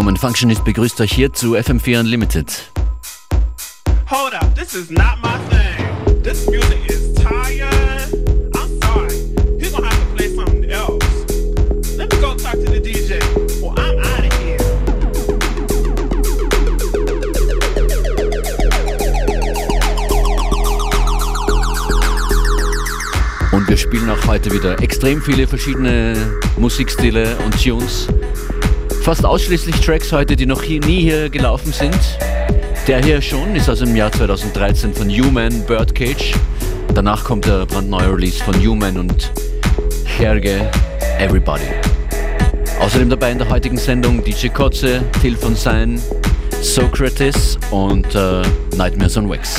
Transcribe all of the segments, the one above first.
willkommen. Functionist begrüßt euch hier zu FM4 Unlimited. Hold up, this is not my thing. This music is tired. I'm sorry. You're gonna have to play something else. Let me go talk to the DJ. Well, I'm out of here. Und wir spielen auch heute wieder extrem viele verschiedene Musikstile und Tunes. Fast ausschließlich Tracks heute, die noch nie hier gelaufen sind. Der hier schon ist aus dem Jahr 2013 von Human, Birdcage. Danach kommt der brandneue Release von Human und Herge, Everybody. Außerdem dabei in der heutigen Sendung DJ Kotze, Till von Sein, Socrates und Nightmares on Wax.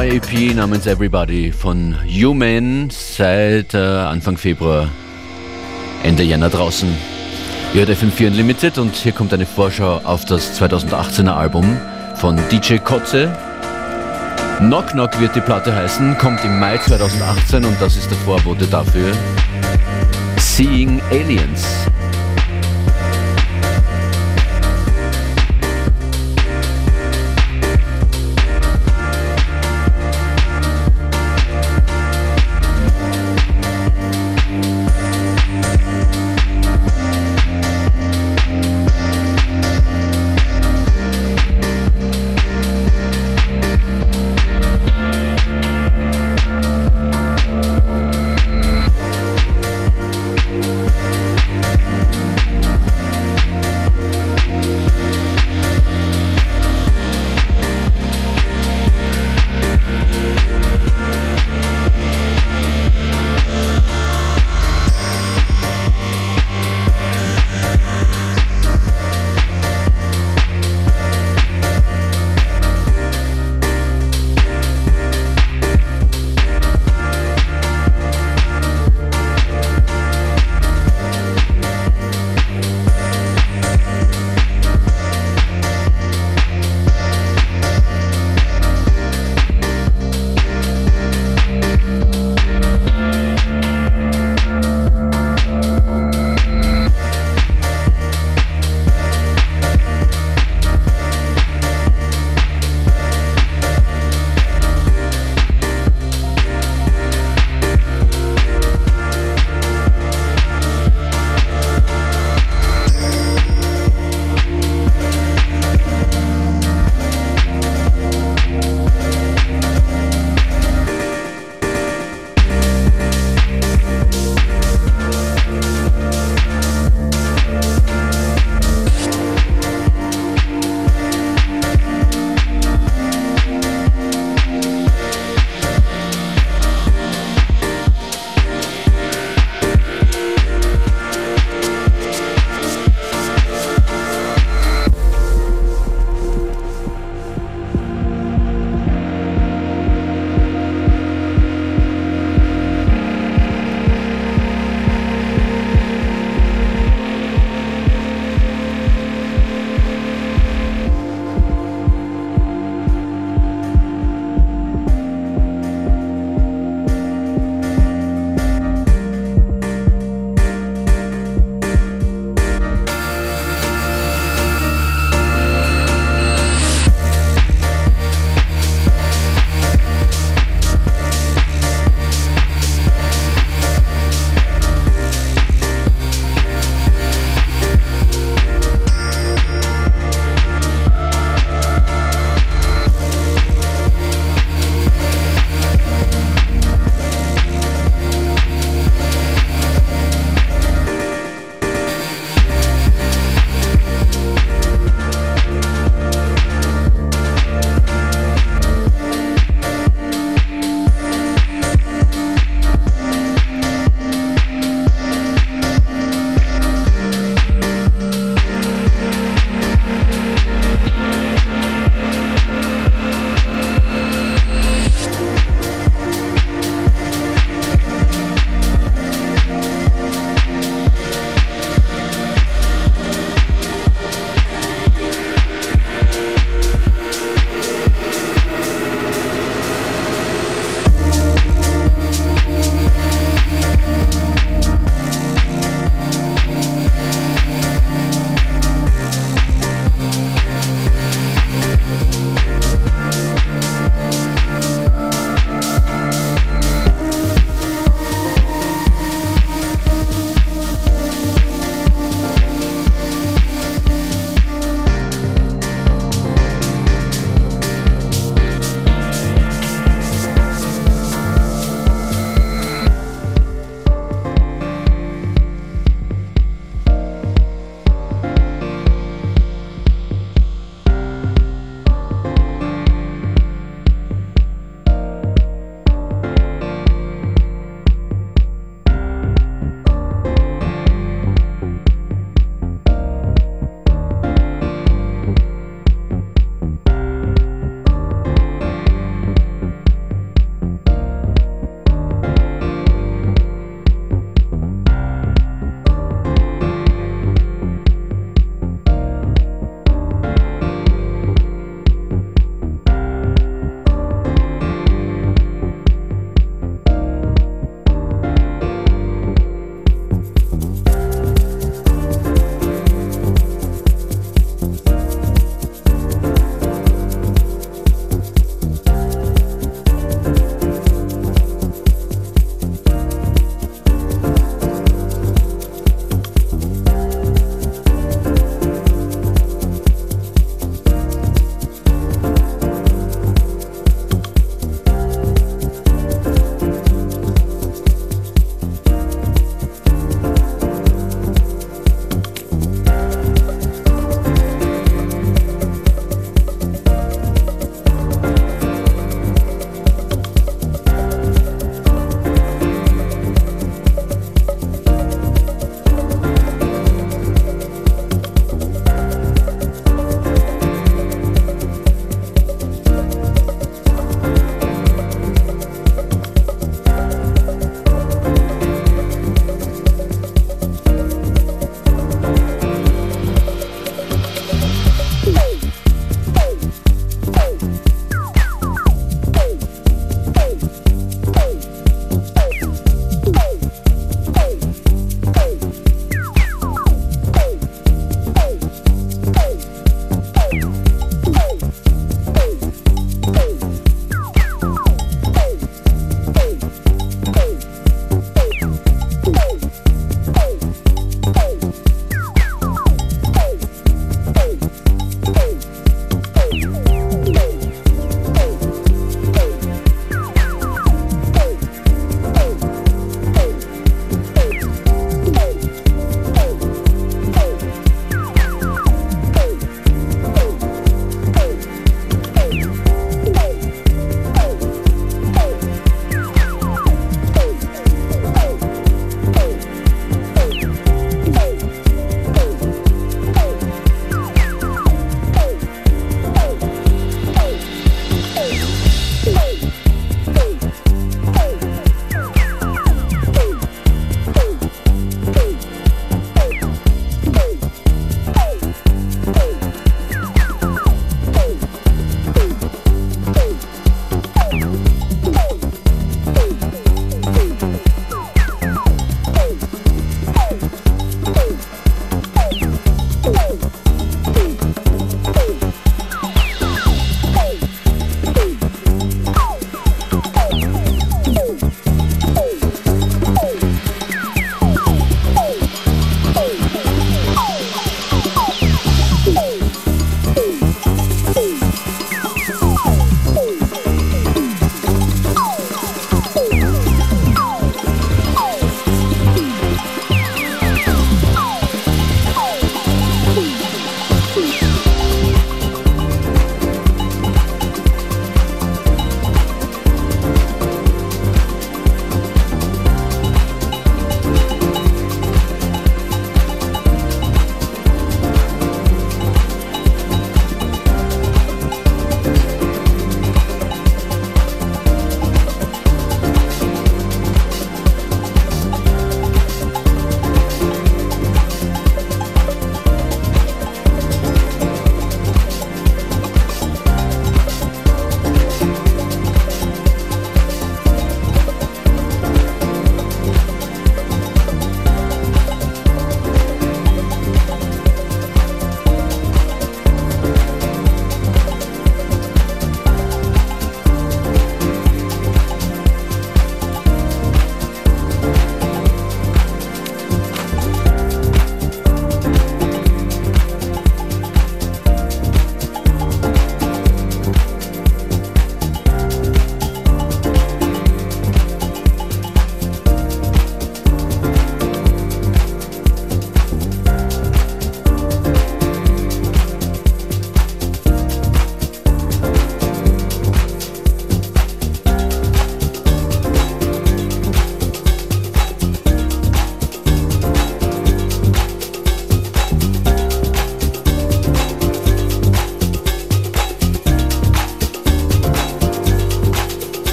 neue EP namens Everybody von Human seit Anfang Februar, Ende Jänner draußen. Ihr hört FM4 Unlimited und hier kommt eine Vorschau auf das 2018er Album von DJ Kotze. Knock Knock wird die Platte heißen, kommt im Mai 2018 und das ist der Vorbote dafür. Seeing Aliens.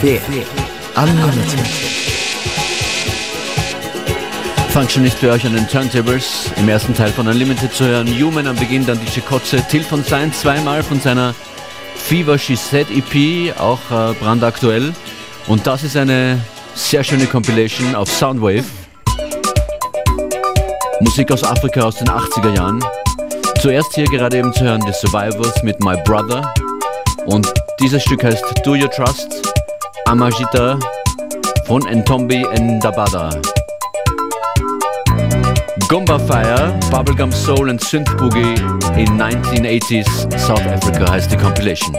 FM4 Unlimited. Functionist für euch an den Turntables. Im ersten Teil von Unlimited zu hören. Human am Beginn, dann DJ Kotze, Till von Sein zweimal von seiner Fever She Said EP, auch brandaktuell. Und das ist eine sehr schöne Compilation auf Soundwave. Musik aus Afrika aus den 80er Jahren. Zuerst hier gerade eben zu hören The Survivors mit My Brother. Und dieses Stück heißt Do You Trust? Amajita von Ntombi Ndabada. Gumba Fire, Bubblegum Soul and Synth Boogie in 1980s South Africa heißt die Compilation.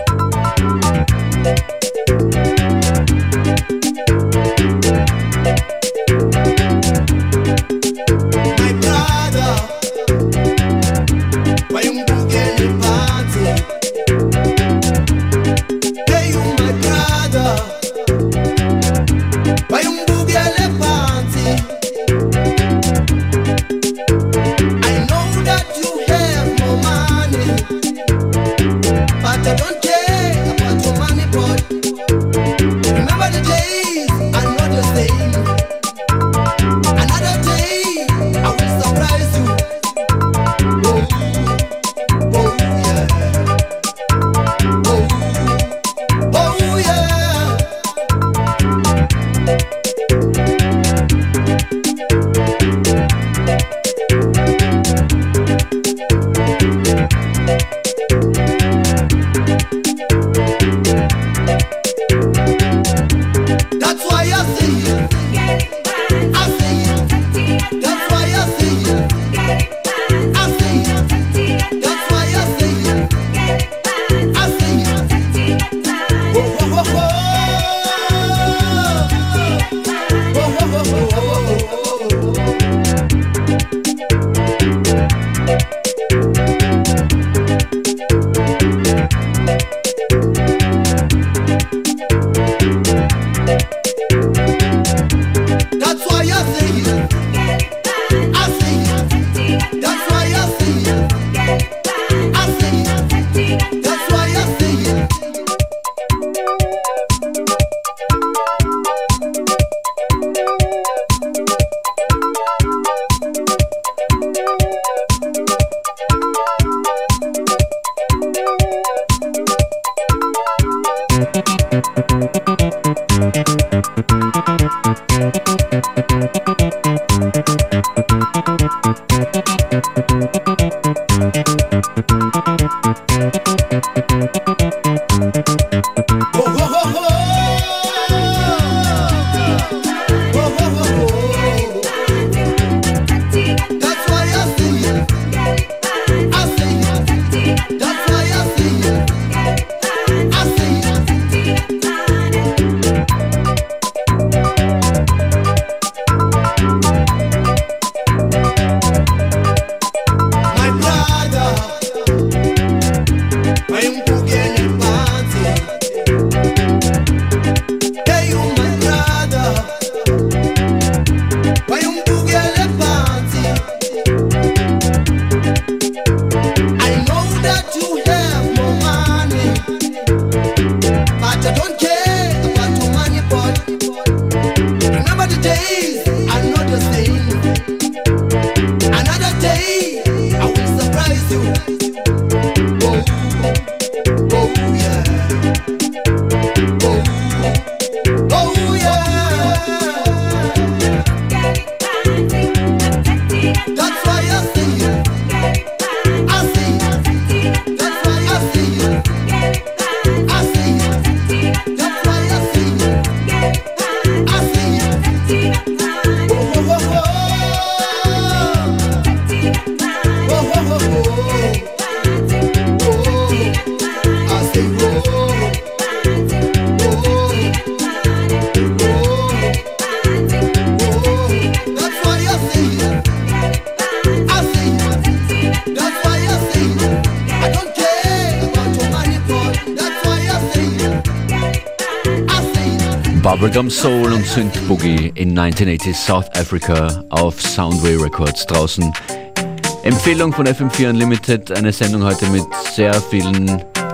Bubblegum Soul und Synth Boogie in 1980s South Africa auf Soundwave Records draußen. Empfehlung von FM4 Unlimited, eine Sendung heute mit sehr vielen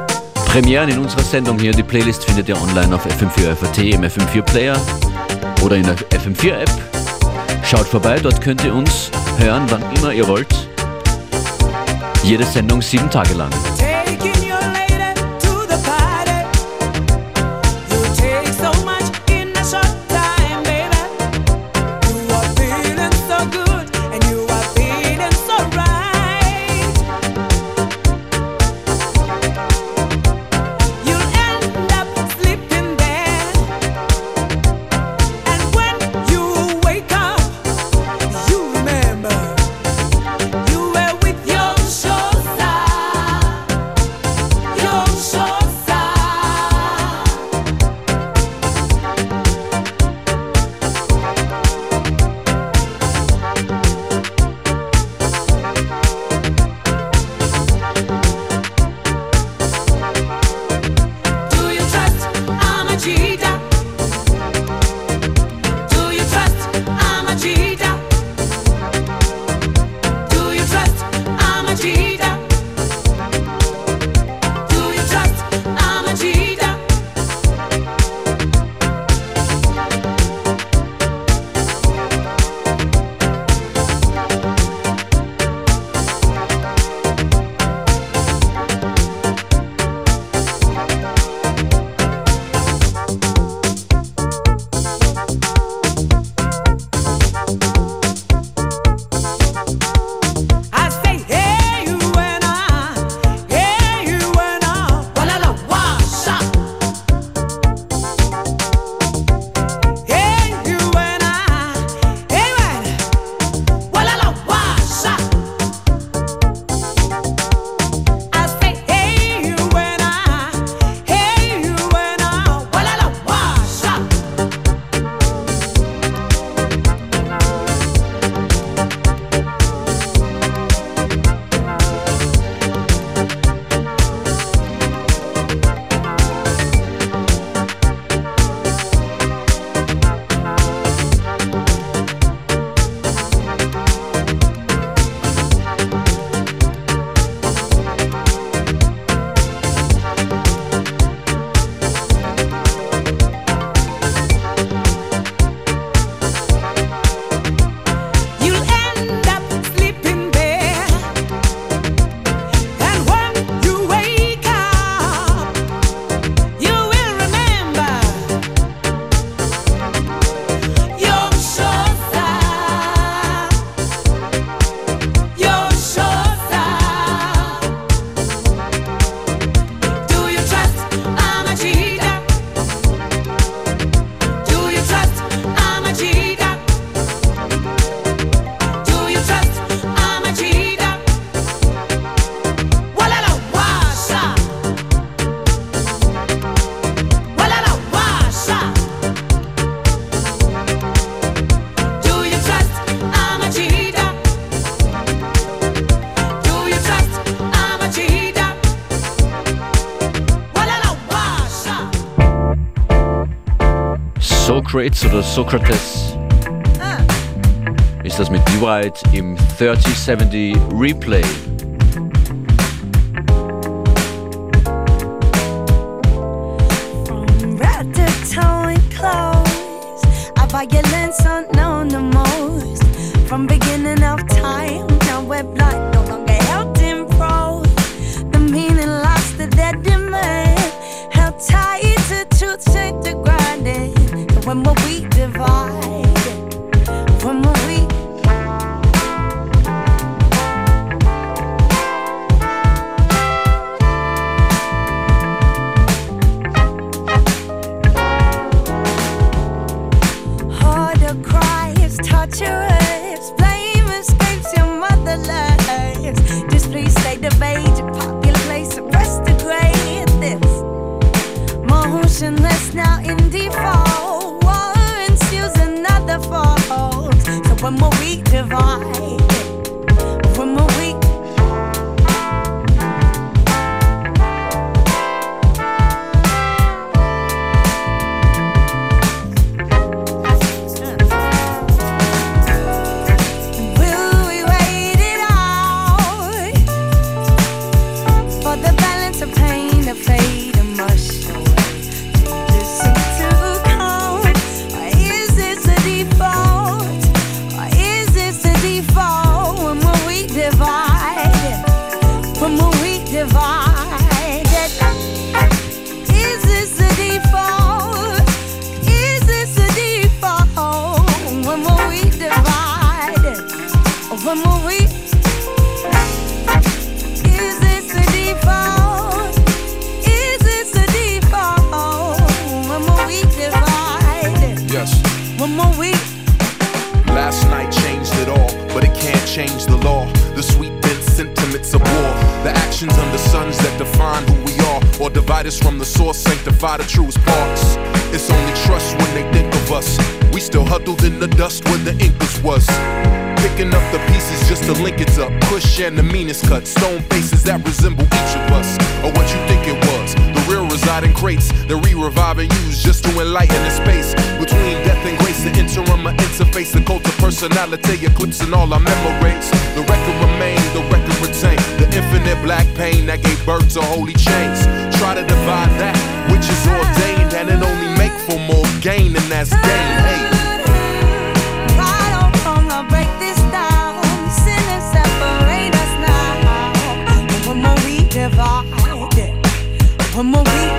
Premieren in unserer Sendung hier. Die Playlist findet ihr online auf FM4 im FM4 Player oder in der FM4 App. Schaut vorbei, dort könnt ihr uns hören, wann immer ihr wollt. Jede Sendung 7 Tage lang. Socrates oder Socrates ist das mit D-White im 3070 Replay. From red to towing clothes, a violence unknown the most. From beginning of time, now we're blind, no longer held in prose. The meaning lost to their demand, held tight to truth, shaped to grinding. When will we divide? When will we? Harder cries, torturous, blame escapes your motherland. Displeased state of age, a popular place, arrest degrade this. Motionless now in default. So when will we divide? When will we? Will we wait it out for the balance of pain to fade? One more week. Is this the default? Is this the default? One more week divided. Yes. One more week. Last night changed it all, but it can't change the law. The sweet dense sentiments of war, the actions under suns that define who we are, or divide us from the source, sanctify the truest parts. It's only trust when they think of us. We still huddled in the dust where the Incas was. Picking up the pieces just to link it up. Push and the meanest cut. Stone faces that resemble each of us, or what you think it was. The real reside in crates that re-revive and use just to enlighten the space between death and grace. The interim, or interface, the cult of personality, eclipsing all our memories. The record remain, the record retain. The infinite black pain that gave birth to holy chains. Try to divide that which is ordained, and it only make for more gain, and that's gain. Hey. One more week.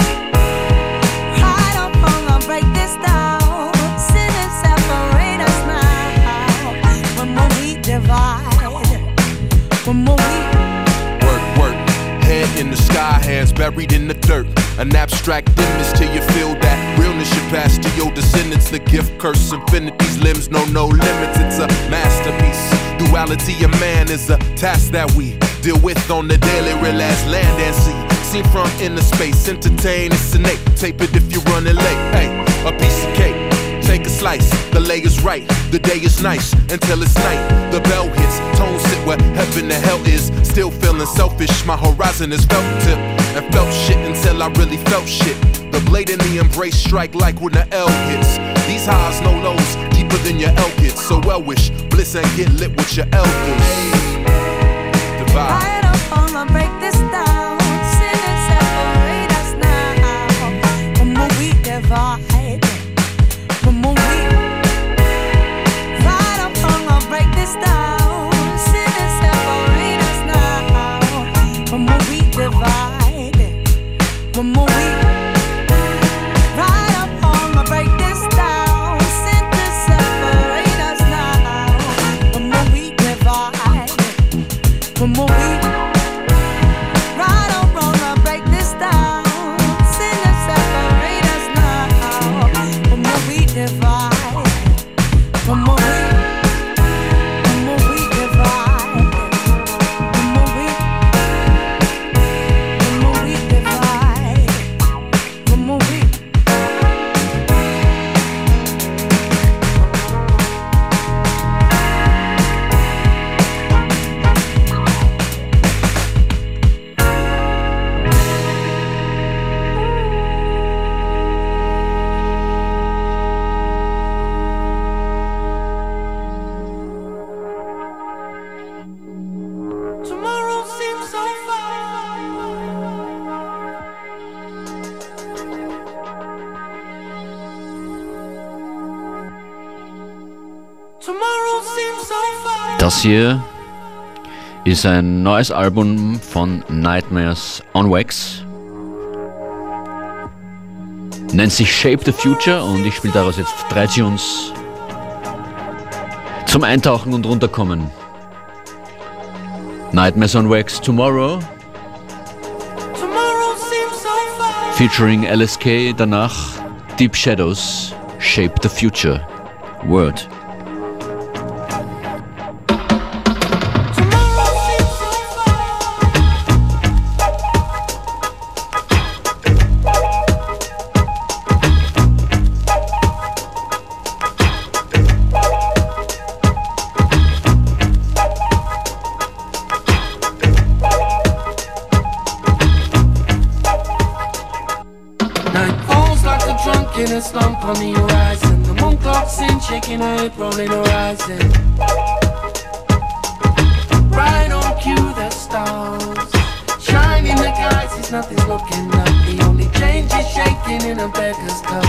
Right up on, I'll break this down. Sin and separate us now. One more week divided. One more week. Work, work. Head in the sky, hands buried in the dirt. An abstract image till you feel that realness should pass to your descendants. The gift, curse, infinity's limbs know no limits. It's a masterpiece. Duality of man is a task that we deal with on the daily, real as land and sea. Seen from inner space, entertain, it's innate. Tape it if you're running late. Hey, a piece of cake, take a slice. The layer's right, the day is nice until it's night. The bell hits, tones sit where heaven and hell is. Still feeling selfish, my horizon is felt tip. And felt shit until I really felt shit. The blade in the embrace strike like when the L hits. These highs, no lows, deeper than your L hits. So well wish, bliss and get lit with your elders. Divide. Right up on, I'll break this down. Sin and separate us now. One more week divided. One more week. Right up on, I'll break this down. Sin and separate us now. One more week divided. One more week. Right up on, I'll break this down. Sin to separate us now. One more week divided. One more week. Right or wrong, I'll break this down. Sin and separate us now. One more week divided. One more week. One more week divided. One more week. One more week divided. One more week. Tomorrow seems so far. Tomorrow seems so far. Das hier ist ein neues Album von Nightmares on Wax. Nennt sich Shape the Future und ich spiele daraus jetzt 3 Tunes zum Eintauchen und Runterkommen. Nightmares on Wax, Tomorrow, Tomorrow seems so far. featuring LSK, danach Deep Shadows, Shape the Future, Word. Tomorrow seems so far. Night falls like a drunk in a slump on the horizon. The moon clocks in, shaking her head, rolling horizon. Right on cue, the stars shine in the guises, nothing's looking up. The only change is shaking in a beggar's cup.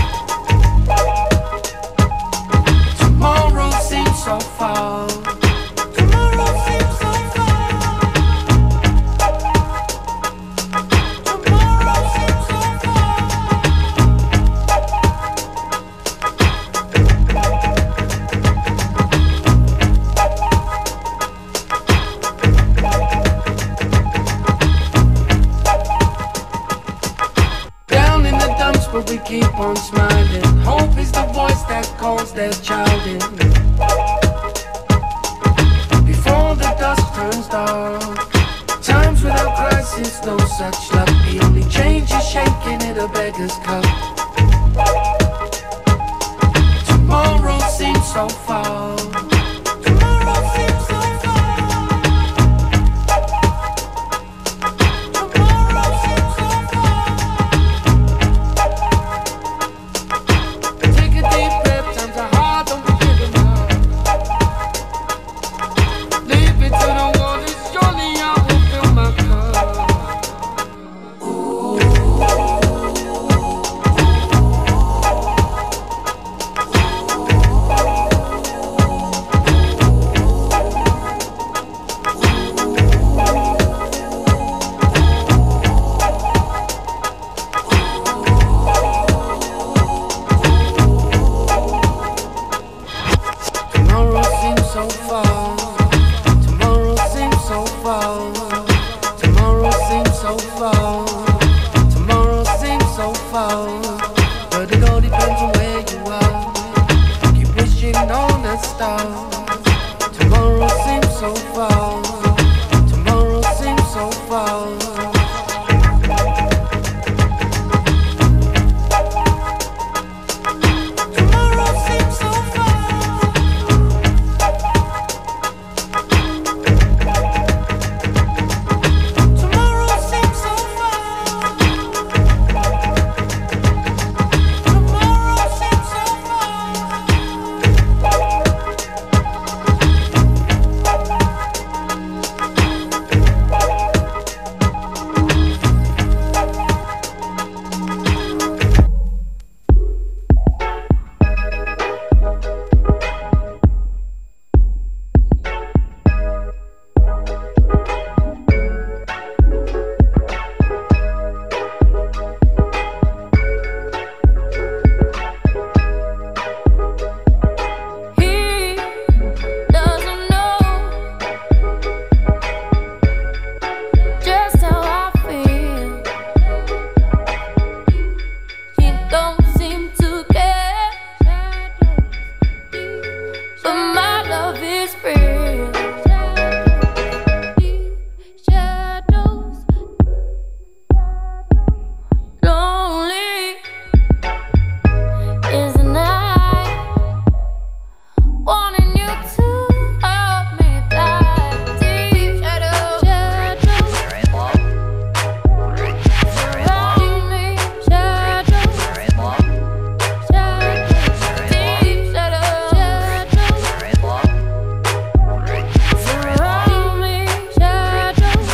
Tomorrow seems so far. Tomorrow seems so far. Tomorrow seems so far. fading. Before the dust turns dark, times without crisis, no such luck. The only change is shaking in a beggar's cup. Tomorrow seems so far. Tomorrow seems so far. Tomorrow seems so far. Take a deep breath, times are hard, don't be giving up. Leave it to the waters, surely I will fill my cup. Tomorrow seems so far. Tomorrow seems so far. Tomorrow seems so far. Tomorrow seems so far. But it all depends on where you are. Keep wishing on a star. Tomorrow seems so far. Tomorrow seems so far. Tomorrow seems so far. Tomorrow seems so far. Tomorrow seems so He doesn't know just how I feel. He don't seem to care, but my love is real. Shadows, lonely is the night. Wanting you to help me die. Deep shadows, surround me. Shadows, deep shadows, surround me. Shadows,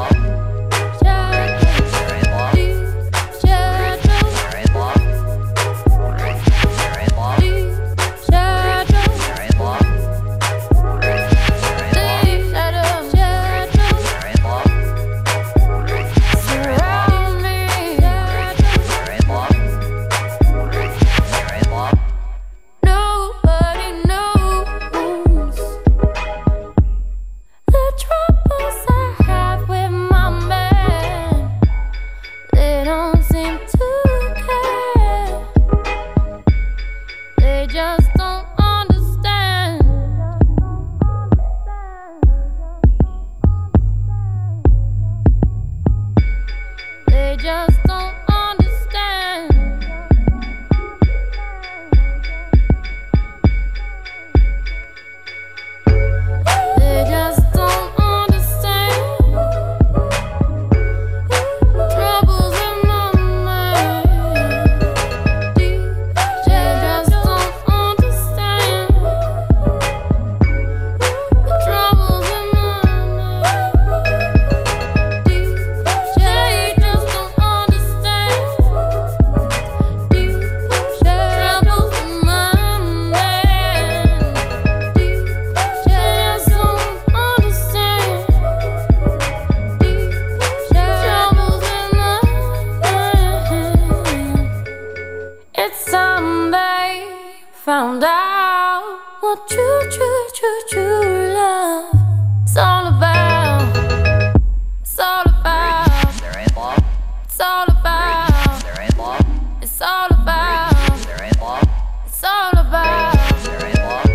nobody knows the troubles I have with my man. They don't seem to care. They just don't understand. They just don't understand. They just don't understand. Troubles in my mind. They just don't understand. Troubles in my mind. They just don't understand. Troubles in my mind. Just don't understand. Troubles in my mind. It's time they found out what true love is all about. It's all about. It's all about. It's all about. It's all about.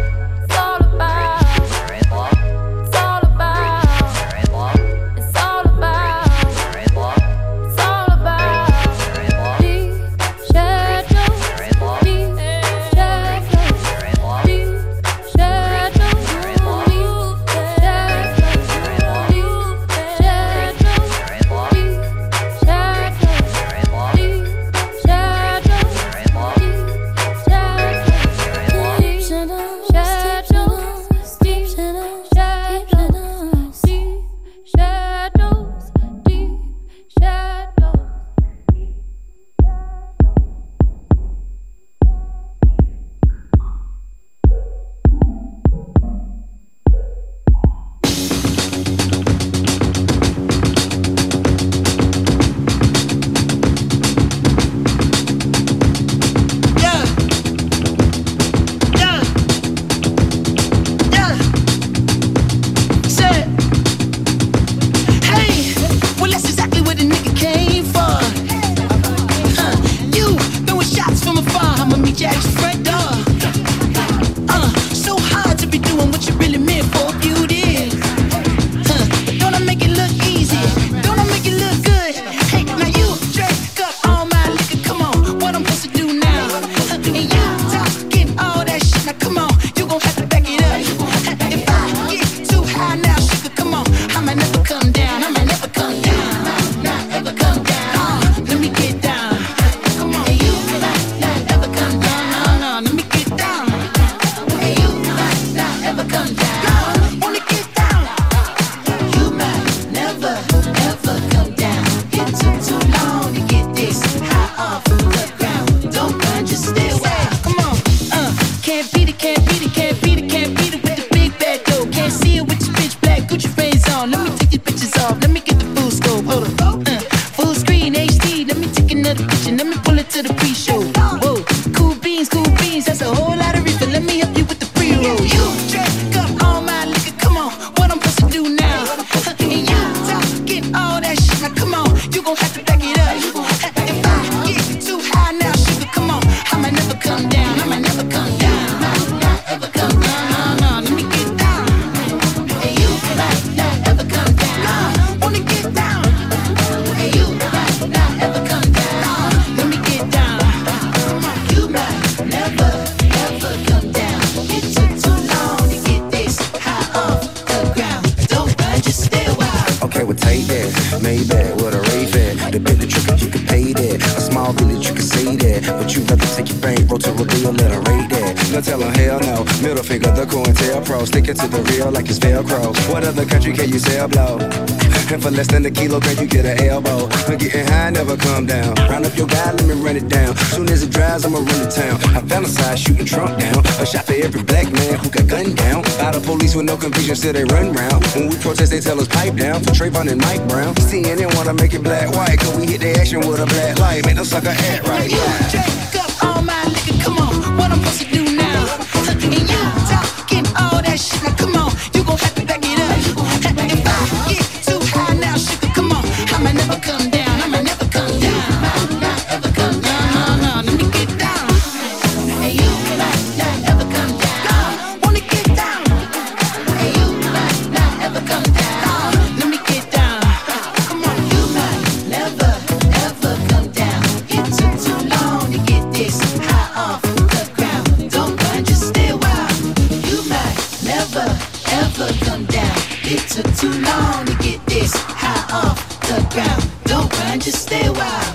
tell them hell no. Middle finger, the COINTELPRO. Sticking to the real like it's Velcro. What other country can you sell blow? And for less than a kilo, can you get an elbow? I'm getting high, never come down. Round up your guy, let me run it down. Soon as it dries, I'ma run to town. I fantasize shooting Trump down. A shot for every black man who got gunned down. By the police with no conviction, still they run round. When we protest, they tell us pipe down. For Trayvon and Mike Brown. CNN wanna make it black white, cause we hit the action with a black light. Make them sucker act right. Drink up all my liquor, come on. What I'm supposed to do now? And you talking all that shit, now come on. You gon' have to back it up. If I get too high now, sugar, come on. I'ma never come down, I'ma never come down. Not ever come down, no, let me get down. Hey, you might not ever come down. Wanna get down. Hey, you might not ever come down. Let me get down. Come on, you might never ever come down. It took too long to get this high off the ground. Don't run, just stay wild. You might never ever come down. It took too long to get this high off the ground. Don't run, just stay wild.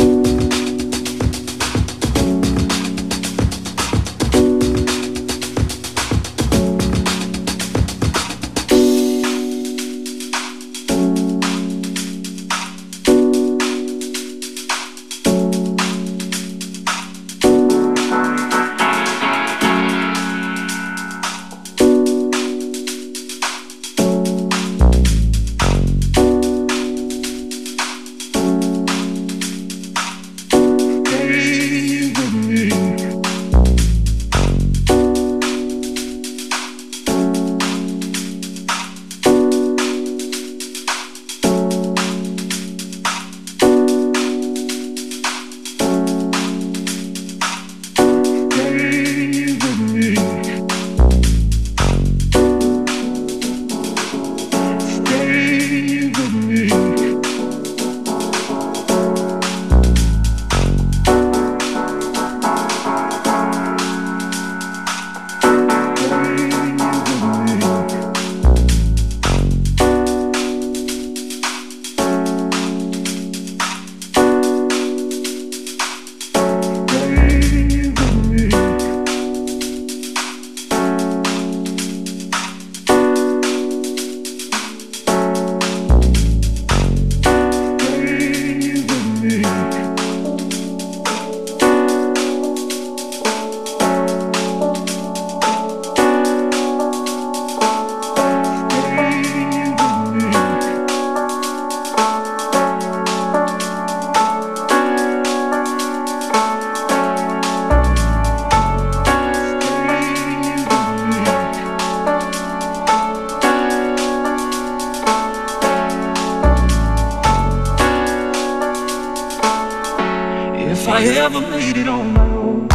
If I ever made it on my own.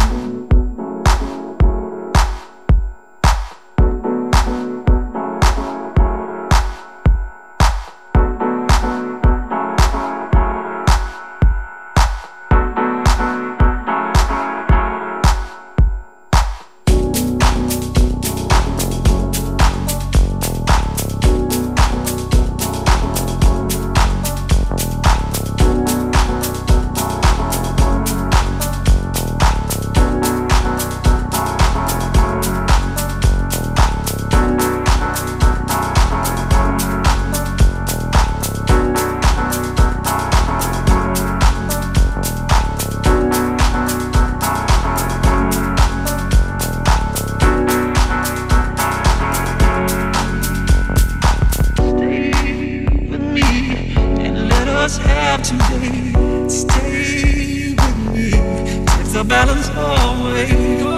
have today. Stay with me, take the balance away.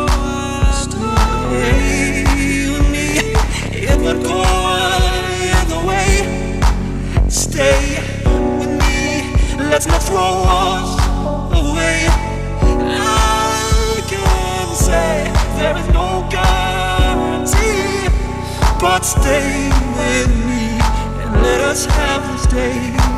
Stay with me, it would go either way. Stay with me, let's not throw us away. I can say there is no guarantee, but stay with me and let us have this day.